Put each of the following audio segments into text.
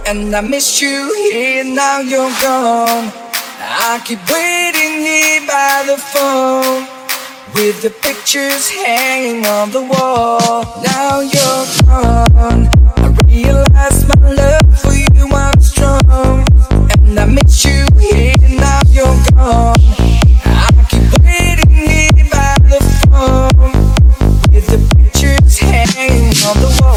And I miss you here, now you're gone. I keep waiting here by the phone, with the pictures hanging on the wall. Now you're gone, I realize my love for you was strong. And I miss you here, now you're gone. I keep waiting here by the phone, with the pictures hanging on the wall.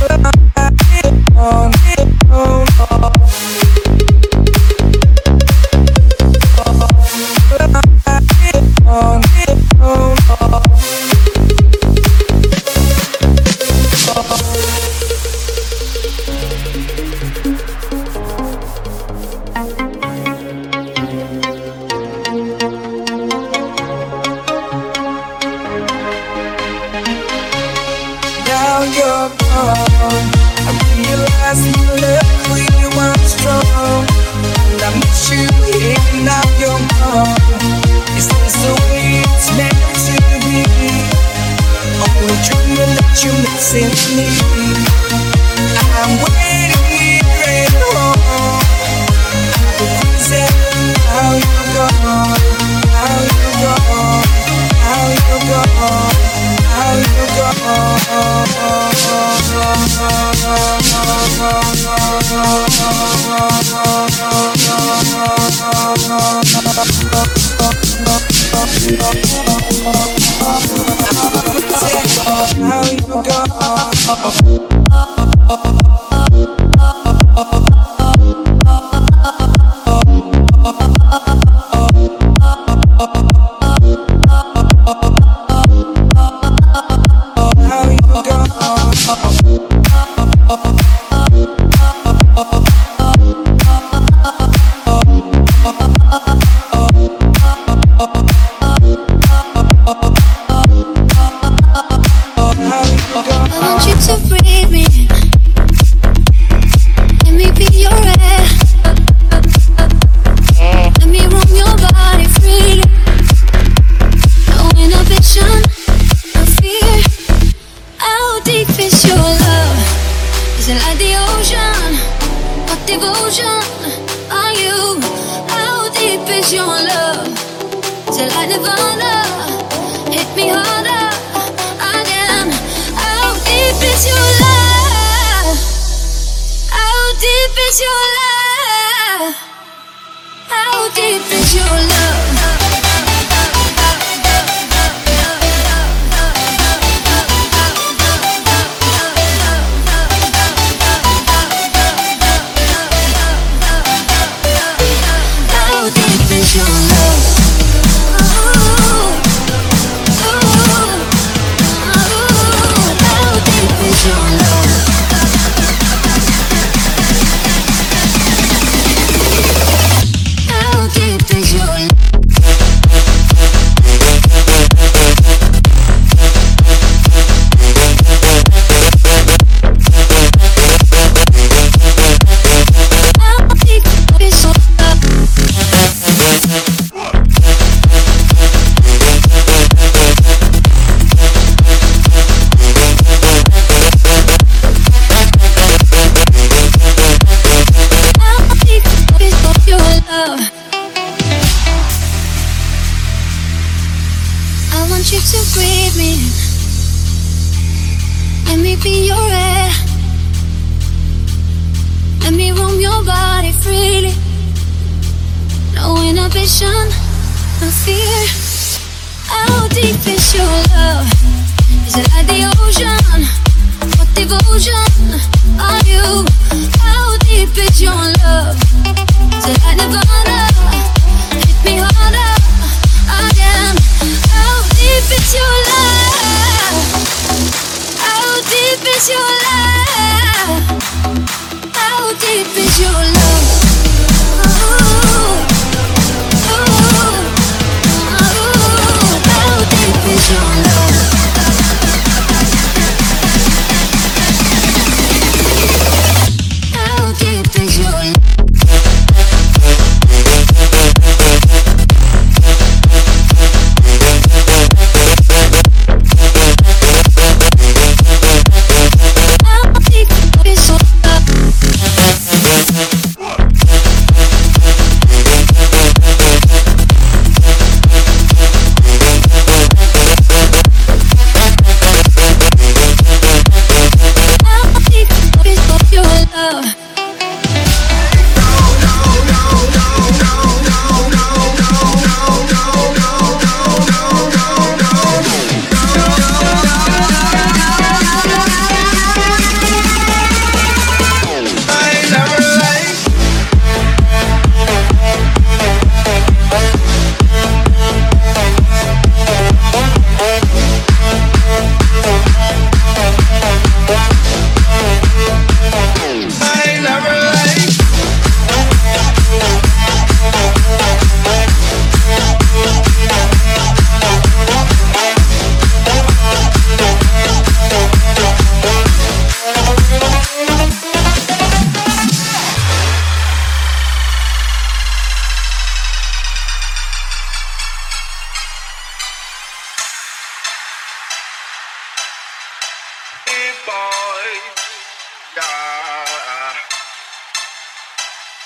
Now you're gone, I realize my love for you was strong. And I miss you here, now you're gone. Is this the way it's meant to be? Only dreaming that you're missing me. I'm waiting here at home. I've been crazy, now you're gone. Now you're gone, now you're gone. Now you're gone.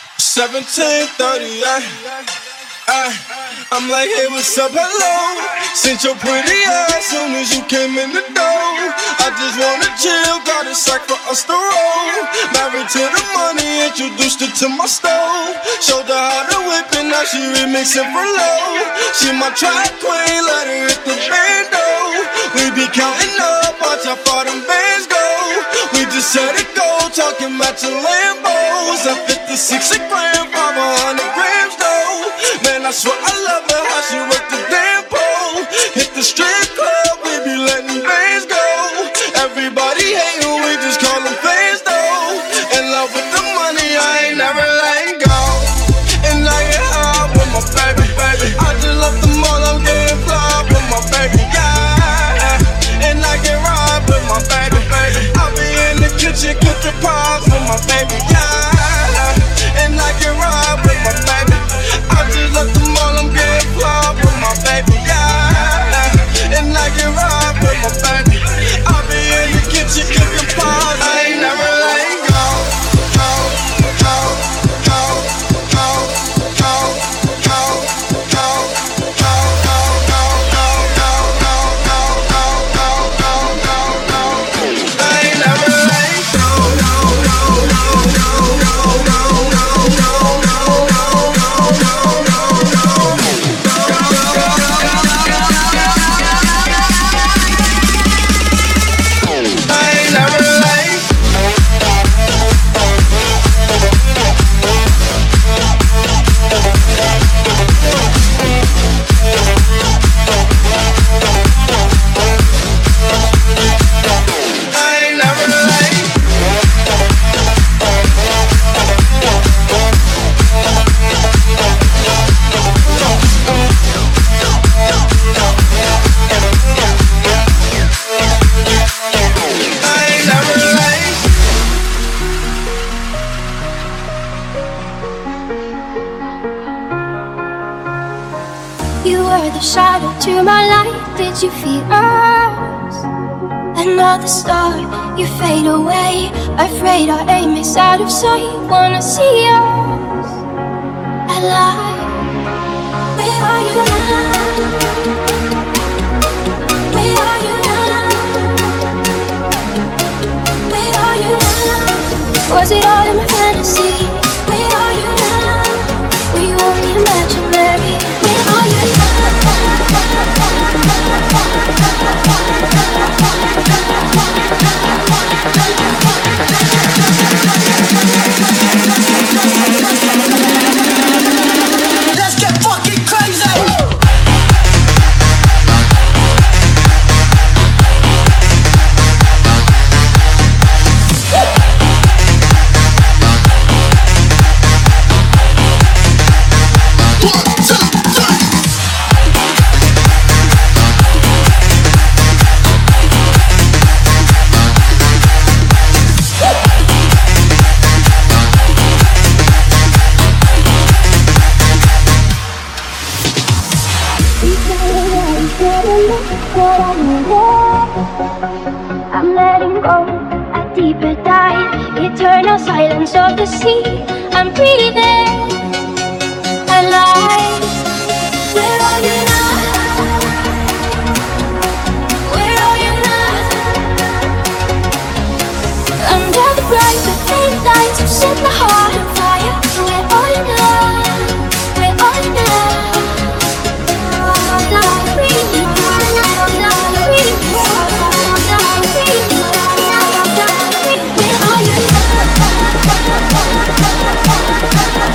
17:38. I'm like, hey, what's up, hello? Since your pretty ass soon as you came in the door. I just wanna chill, got a sack for us to roll. Married to the money, introduced her to my stove. Showed her how to whip it, now she remixing for low. She my track queen, let her hit the bando. We be counting up, watch how far them bands go. We just set it go, talking matching Lambos. At 56 a gram, 500 grams though. Man, I swear I love her, how she work the damn pole. Hit the strip club, we be letting bands go. Everybody hatin', we just call them fans though. In love with the money, I ain't never letting go. And I get high with my baby. I just love the mall, I'm getting fly with my baby, yeah. And I get ride with my baby. I'll be in the kitchen cooking pies with my baby, yeah. And I get ride with my baby. I just love the mall, I'm getting fly with my baby, yeah. And I get ride with my baby. I'll be in the kitchen cooking pies. I ain't never letting go. Shadow to my light, did you feel us? Another star, you fade away. Afraid our aim is out of sight. Wanna see us alive. Where are you now? Where are you now? Where are you now? Was it all in my fantasy? Where are you now? Were you only imaginary? Where are you now? Let's get fucking crazy! I'm letting go, a deeper dive, eternal silence of the sea. I'm breathing alive. Where are you now? Where are you now? Under the bright but faint lights, you set my heart on fire. Where are you now? Where are you now? Where are you now?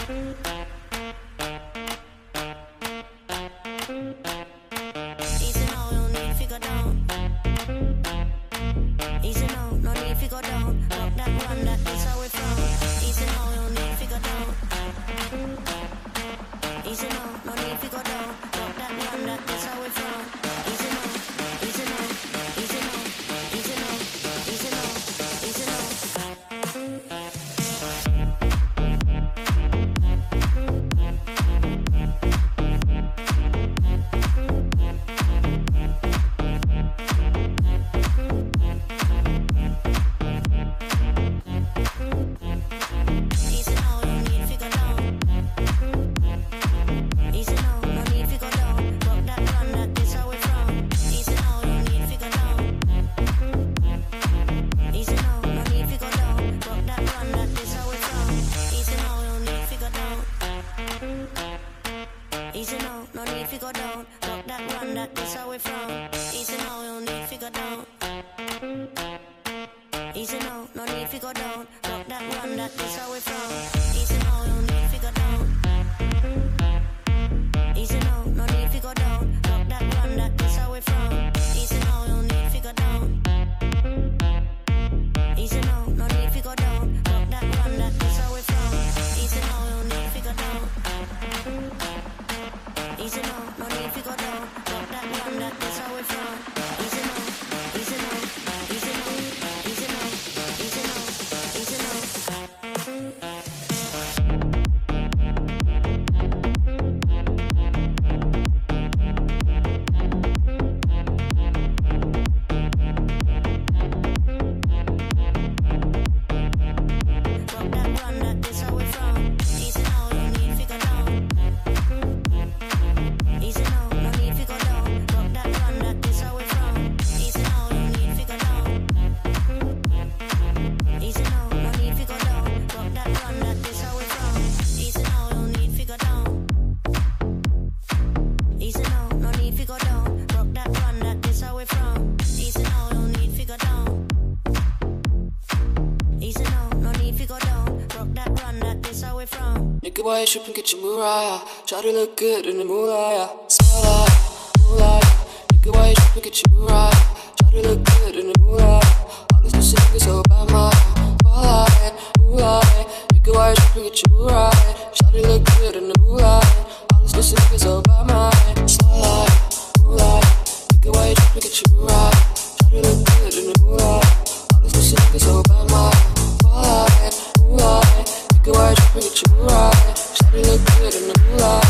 Why should get your Mariah? Try to look good in the moonlight. Spotlight, moonlight. Nigga, why should get your Mariah? Try to look good in the moonlight. All this music is all by my spotlight, moonlight. Nigga, why should get your Mariah? Try to look good in the moonlight. All this music is all by my spotlight, moonlight. Nigga, why should get your Mariah? Try to look good in the moonlight. All this music is all by my spotlight, moonlight. Nigga, why should get your Mariah? Shawty look good in the moonlight.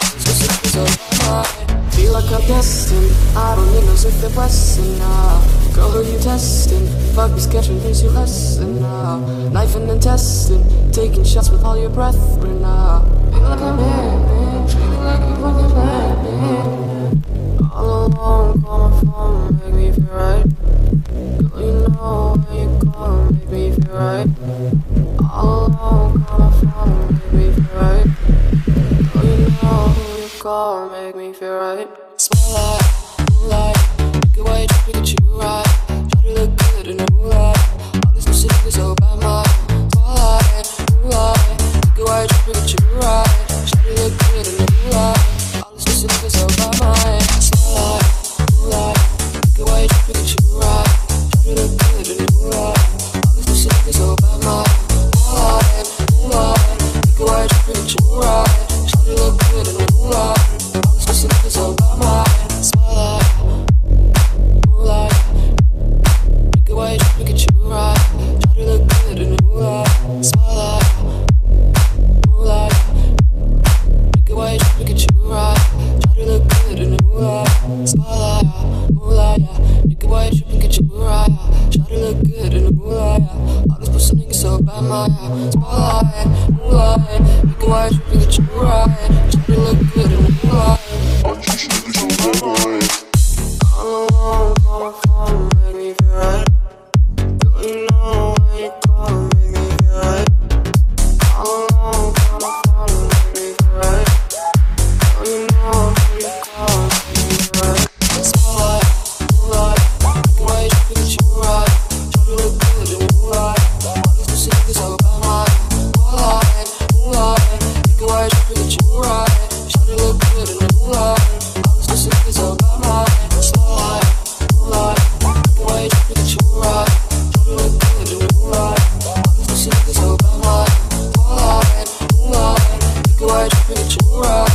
So feel like I'm destined. I don't need no Zipper Wesson now. Girl, who you testing? Fuck me sketching, things you lesson now. Knife and intestine, taking shots with all your breath right now. Feel like I'm in, treat me like you fucking planned me. All alone, call my phone, make me feel right. Girl, you know when you call, make me feel right. All alone, call my phone, make me feel right. Girl, you know who you call, make me feel right. Spotlight, moonlight, make it white, make it you right. Try to look good in the moonlight. All this music is all by my spotlight, moonlight, make it white, make it you right. Try to look good in the moonlight. All this music is all by my spotlight, moonlight, make it white, make it you right. Try to look good in the moonlight. All this music is all by my spotlight, moonlight, make it white, make it you right. Try to look good in the moonlight. All this music is all by my spotlight, moonlight, make it white, make it you right. Try to look good in the moonlight. Spotlight, moonlight, make it white, make it you right. Try to look good in the moonlight. Spotlight, moonlight, make it white, make it you right. Try to look good in the moonlight. All this pussy niggas so by my spotlight, moonlight, make it white, make it you right. Try to look good in the moonlight. All these niggas so by my all alone, call my phone, make me feel right. Girl, you know when you call, make me feel right. All alone, call my phone, make me feel right. Girl, you know when you call, make me feel right. Spotlight, moonlight, make it white, make it you right. Try to look good in the moonlight. All these pussy niggas all by my spotlight, moonlight, make way tripping, get your mood right.